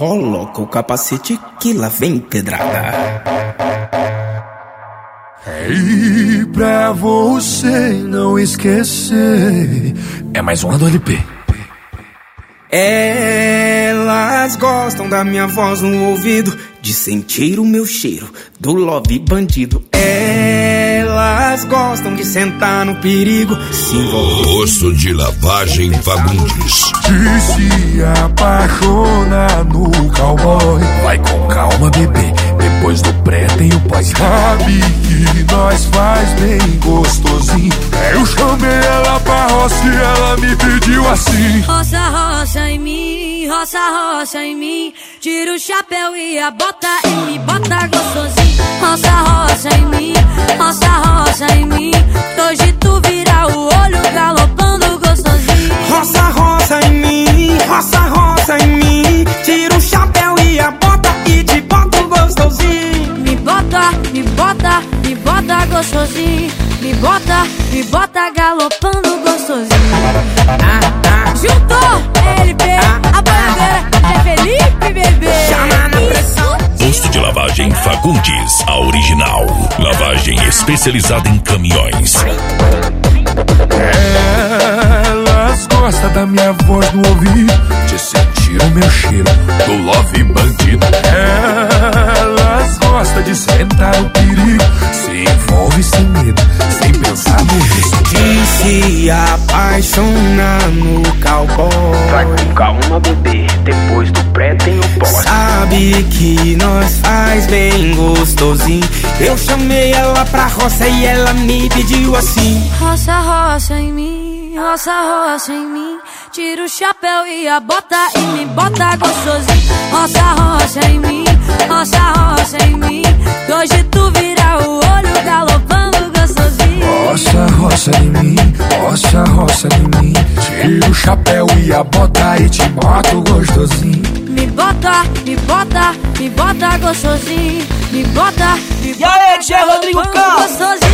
Coloca o capacete que lá vem pedrada. E pra você não esquecer, é mais uma do LP. Elas gostam da minha voz no ouvido, de sentir o meu cheiro do love bandido. Elas gostam de sentar no perigo, se envolver. Posto de Lavagem Fagundes. De se apaixonar no cowboy. Vai com calma, bebê, depois do pré tem o pós. Sabe que nós faz bem gostosinho. Eu chamei ela pra roça e ela me pediu assim: roça, roça em mim, roça, roça em mim. Tira o chapéu e a bota e me bota gostosinho. Roça, roça em mim, roça, roça em mim. Hoje tu vira o olho galopando gostosinho. Roça, roça em mim, roça, roça em mim. Tira o chapéu e a bota e te boto gostosinho. Me bota, me bota, me bota gostosinho. Me bota galopando gostosinho. Juntou LP, a bandeira é Felipe, bebê. Chama na pressão. Posto de Lavagem Fagundes, a original. Lavagem especializada em caminhões. Elas gostam da minha voz no ouvido, de sentir o meu cheiro do love bandido. Elas gostam de sentar o perigo, se envolve sem medo, sem pensar no risco. De se apaixonar no cowboy. Vai com calma, bebê, depois do pré tem o pós. Sabe que nós faz bem gostosinho. Eu chamei ela pra roça e ela me pediu assim: roça, roça em mim, roça, roça em mim. Tira o chapéu e a bota e me bota gostosinho. Roça, roça em mim, roça, roça em mim. Hoje tu vira o olho galopando gostosinho. Roça, roça em mim, roça, roça em mim. Tira o chapéu e a bota e te boto gostosinho. Me bota, me bota, me bota gostosinho. Me bota, me bota. E aí, Rodrigo Campos? Gostosinho.